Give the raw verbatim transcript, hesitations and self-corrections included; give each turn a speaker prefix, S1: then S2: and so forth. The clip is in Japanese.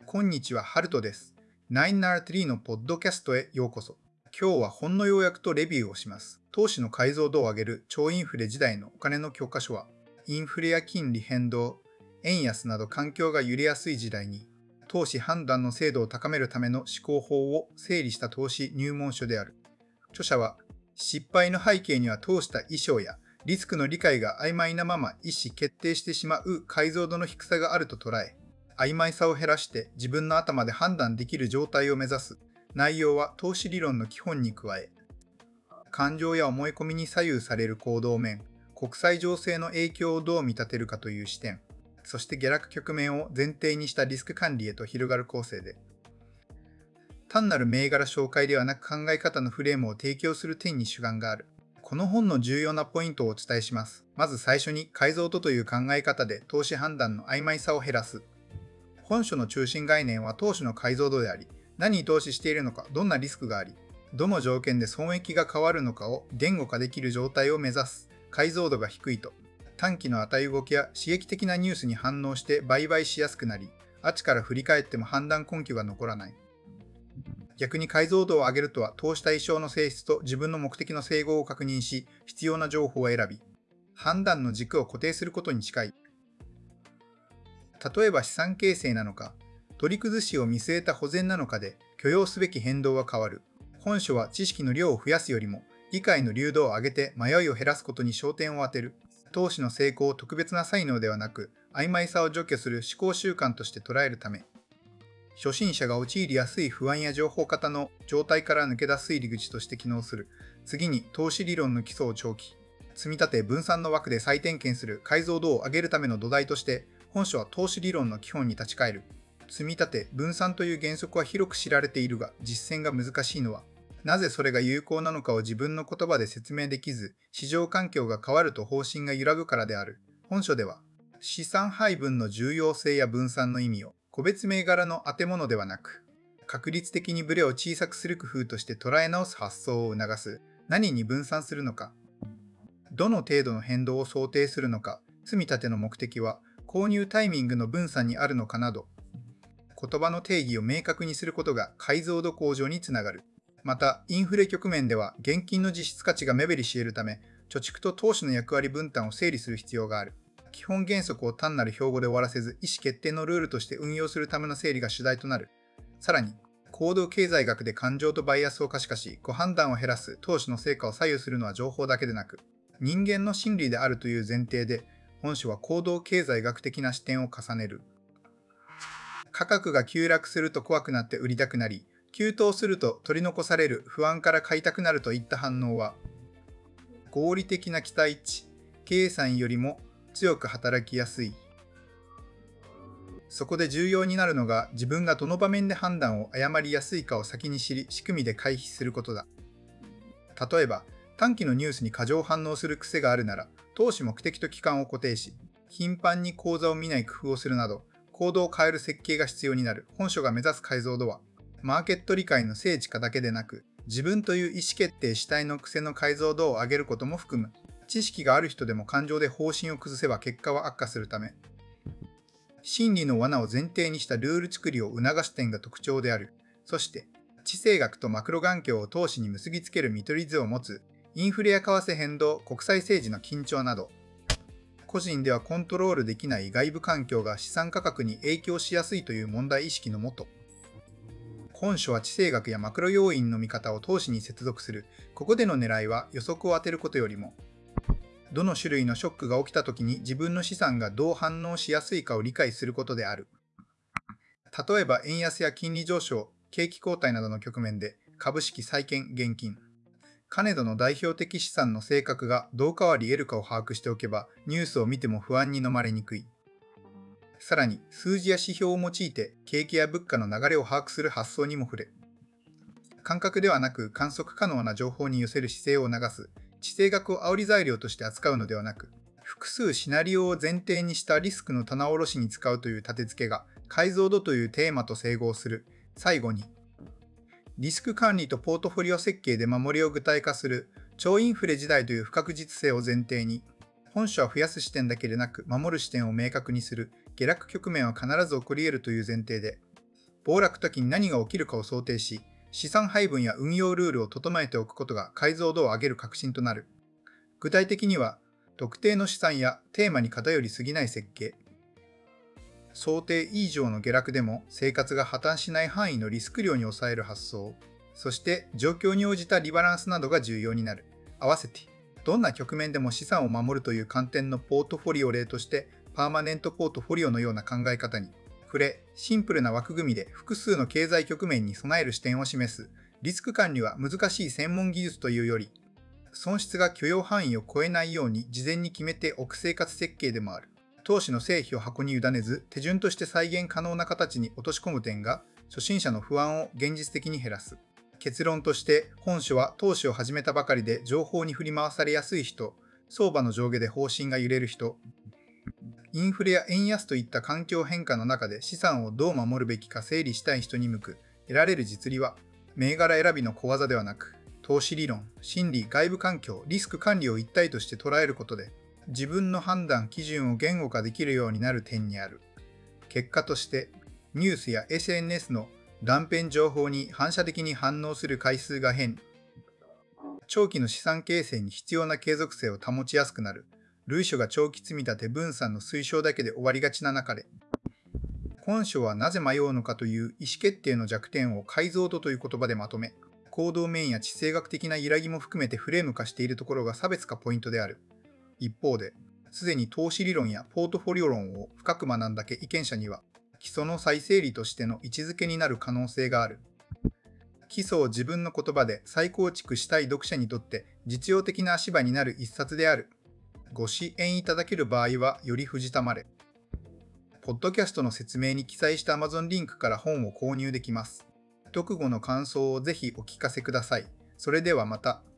S1: こんにちは、ハルトです。きゅうななさんのポッドキャストへようこそ。今日は本の要約とレビューをします。投資の解像度を上げる超インフレ時代のお金の教科書は、インフレや金利変動、円安など環境が揺れやすい時代に、投資判断の精度を高めるための思考法を整理した投資入門書である。著者は、失敗の背景には投した意匠やリスクの理解が曖昧なまま意思決定してしまう解像度の低さがあると捉え、曖昧さを減らして自分の頭で判断できる状態を目指す。内容は投資理論の基本に加え、感情や思い込みに左右される行動面、国際情勢の影響をどう見立てるかという視点、そして下落局面を前提にしたリスク管理へと広がる構成で、単なる銘柄紹介ではなく考え方のフレームを提供する点に主眼がある。この本の重要なポイントをお伝えします。まず最初に解像度という考え方で投資判断の曖昧さを減らす。本書の中心概念は投資の解像度であり、何に投資しているのか、どんなリスクがあり、どの条件で損益が変わるのかを言語化できる状態を目指す。解像度が低いと、短期の値動きや刺激的なニュースに反応して売買しやすくなり、後から振り返っても判断根拠が残らない。逆に解像度を上げるとは、投資対象の性質と自分の目的の整合を確認し、必要な情報を選び、判断の軸を固定することに近い。例えば資産形成なのか、取り崩しを見据えた保全なのかで許容すべき変動は変わる。本書は知識の量を増やすよりも、理解の流動を上げて迷いを減らすことに焦点を当てる。投資の成功を特別な才能ではなく、曖昧さを除去する思考習慣として捉えるため、初心者が陥りやすい不安や情報型の状態から抜け出す入り口として機能する。次に、投資理論の基礎を長期、積み立て分散の枠で再点検する解像度を上げるための土台として、本書は投資理論の基本に立ち返る。積み立て、分散という原則は広く知られているが、実践が難しいのは、なぜそれが有効なのかを自分の言葉で説明できず、市場環境が変わると方針が揺らぐからである。本書では、資産配分の重要性や分散の意味を、個別銘柄の当て物ではなく、確率的にブレを小さくする工夫として捉え直す発想を促す。何に分散するのか、どの程度の変動を想定するのか、積み立ての目的は、購入タイミングの分散にあるのかなど、言葉の定義を明確にすることが解像度向上につながる。また、インフレ局面では現金の実質価値が目減りし得るため、貯蓄と投資の役割分担を整理する必要がある。基本原則を単なる標語で終わらせず、意思決定のルールとして運用するための整理が主題となる。さらに、行動経済学で感情とバイアスを可視化し、誤判断を減らす投資の成果を左右するのは情報だけでなく、人間の心理であるという前提で、本書は行動経済学的な視点を重ねる。価格が急落すると怖くなって売りたくなり、急騰すると取り残される不安から買いたくなるといった反応は、合理的な期待値、計算よりも強く働きやすい。そこで重要になるのが、自分がどの場面で判断を誤りやすいかを先に知り、仕組みで回避することだ。例えば、短期のニュースに過剰反応する癖があるなら、投資目的と期間を固定し、頻繁に口座を見ない工夫をするなど、行動を変える設計が必要になる。本書が目指す解像度は、マーケット理解の精緻化だけでなく、自分という意思決定主体の癖の解像度を上げることも含む。知識がある人でも感情で方針を崩せば結果は悪化するため、心理の罠を前提にしたルール作りを促す点が特徴である。そして、地政学とマクロ環境を投資に結びつける見取り図を持つ。インフレや為替変動、国際政治の緊張など、個人ではコントロールできない外部環境が資産価格に影響しやすいという問題意識のもと、本書は地政学やマクロ要因の見方を投資に接続する。ここでの狙いは予測を当てることよりも、どの種類のショックが起きたときに自分の資産がどう反応しやすいかを理解することである。例えば円安や金利上昇、景気後退などの局面で株式、債券、現金、金土の代表的資産の性格がどう変わり得るかを把握しておけば、ニュースを見ても不安に飲まれにくい。さらに、数字や指標を用いて景気や物価の流れを把握する発想にも触れ、感覚ではなく観測可能な情報に寄せる姿勢を促す。地政学を煽り材料として扱うのではなく、複数シナリオを前提にしたリスクの棚卸しに使うという立て付けが解像度というテーマと整合する。最後に、リスク管理とポートフォリオ設計で守りを具体化する超インフレ時代という不確実性を前提に、本書は増やす視点だけでなく守る視点を明確にする。下落局面は必ず起こり得るという前提で、 暴落時に何が起きるかを想定し、資産配分や運用ルールを整えておくことが解像度を上げる革新となる。具体的には、特定の資産やテーマに偏りすぎない設計、想定以上の下落でも生活が破綻しない範囲のリスク量に抑える発想、そして状況に応じたリバランスなどが重要になる。合わせて、どんな局面でも資産を守るという観点のポートフォリオ例として、パーマネントポートフォリオのような考え方に触れ、シンプルな枠組みで複数の経済局面に備える視点を示す。リスク管理は難しい専門技術というより、損失が許容範囲を超えないように事前に決めておく生活設計でもある。投資の成否を箱に委ねず、手順として再現可能な形に落とし込む点が、初心者の不安を現実的に減らす。結論として、本書は投資を始めたばかりで情報に振り回されやすい人、相場の上下で方針が揺れる人、インフレや円安といった環境変化の中で資産をどう守るべきか整理したい人に向く、得られる実利は、銘柄選びの小技ではなく、投資理論、心理、外部環境、リスク管理を一体として捉えることで、自分の判断基準を言語化できるようになる点にある。結果として、ニュースや エスエヌエス の断片情報に反射的に反応する回数が変。長期の資産形成に必要な継続性を保ちやすくなる。類書が長期積み立て分散の推奨だけで終わりがちな中で、本書はなぜ迷うのかという意思決定の弱点を解像度という言葉でまとめ、行動面や地政学的な揺らぎも含めてフレーム化しているところが差別化ポイントである。一方で、すでに投資理論やポートフォリオ論を深く学んだ意見者には、基礎の再整理としての位置づけになる可能性がある。基礎を自分の言葉で再構築したい読者にとって実用的な足場になる一冊である。ご支援いただける場合はより藤たまれ。ポッドキャストの説明に記載した Amazon リンクから本を購入できます。読後の感想をぜひお聞かせください。それではまた。